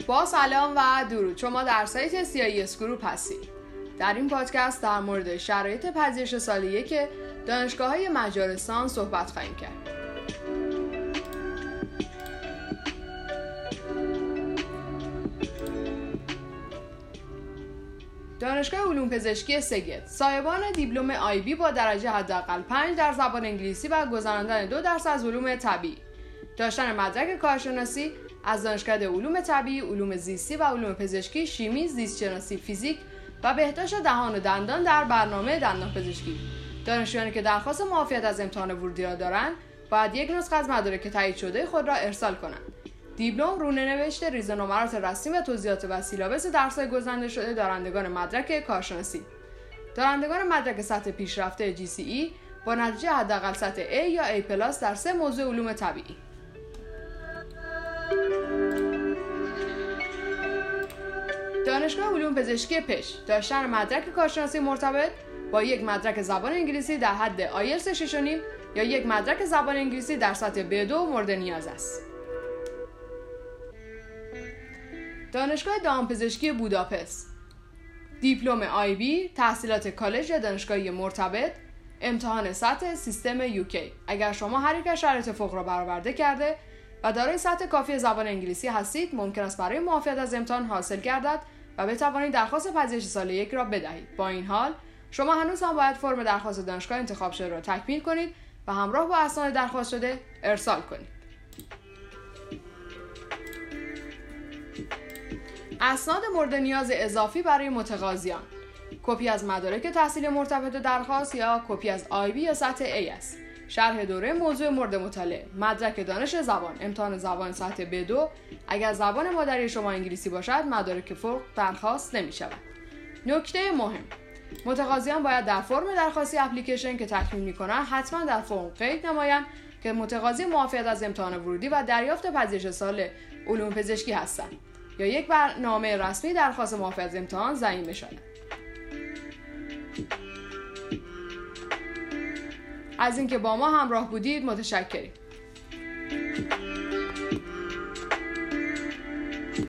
با سلام و درود. شما در سایت CIS گروپ هستید. در این پادکست در مورد شرایط پذیرش سال 1 دانشگاه‌های مجارستان صحبت خواهیم کرد. دانشگاه علوم پزشکی سگد صاحبان دیپلم IB با درجه حداقل 5 در زبان انگلیسی و گذراندن 2 درس از علوم طبیعی، داشتن مدرک کارشناسی از دانشکده علوم طبیعی، علوم زیستی و علوم پزشکی، شیمی، زیستشناسی، فیزیک و بهداشت دهان و دندان در برنامه دندان پزشکی. دانشجویانی که درخواست معافیت از امتحان ورودی را دارند باید یک نسخه از مدارک تایید شده خود را ارسال کنند. دیپلم، رونوشت، ریزنمرات رسمی و توضیحات و سیلابس درس‌های گزینده شده دارندگان مدرک کارشناسی. دارندگان مدرک سطح پیشرفته GCE با نتیجه حداقل سطح A یا A+ در 3 موضوع علوم طبیعی. دانشگاه علوم پزشکی پش داشتن مدرک کارشناسی مرتبط با یک مدرک زبان انگلیسی در حد آیلتس 6.5 یا یک مدرک زبان انگلیسی در سطح B2 مورد نیاز است. دانشگاه دامپزشکی بوداپست دیپلم IB، تحصیلات کالج یا دانشگاهی مرتبط، امتحان سطح سیستم UK. اگر شما هر یک از شرایط فوق را برآورده کرده و دارای سطح کافی زبان انگلیسی هستید، ممکن است برای معافیت از امتحان حاصل گردد و بتوانید درخواست پذیرش سال 1 را بدهید. با این حال شما هنوز هم باید فرم درخواست دانشگاه انتخاب شده را تکمیل کنید و همراه با اسناد درخواست شده ارسال کنید. اسناد مورد نیاز اضافی برای متقاضیان: کپی از مدارک تحصیلی مرتبط درخواست یا کپی از IB یا سطح A است. شرح دوره موضوع مورد مطالعه، مدرک دانش زبان، امتحان زبان سطح B2. اگر زبان مادری شما انگلیسی باشد، مدارک فوق درخواست نمی شود. نکته مهم: متقاضیان باید در فرم درخواستی اپلیکیشن که تکمیل می‌کنند حتما در فرم قید نمایند که متقاضی معافیت از امتحان ورودی و دریافت پذیرش سال علوم پزشکی هستند یا یک برنامه رسمی درخواست معافیت از امتحان ضمیر بشوند. از اینکه با ما همراه بودید متشکریم.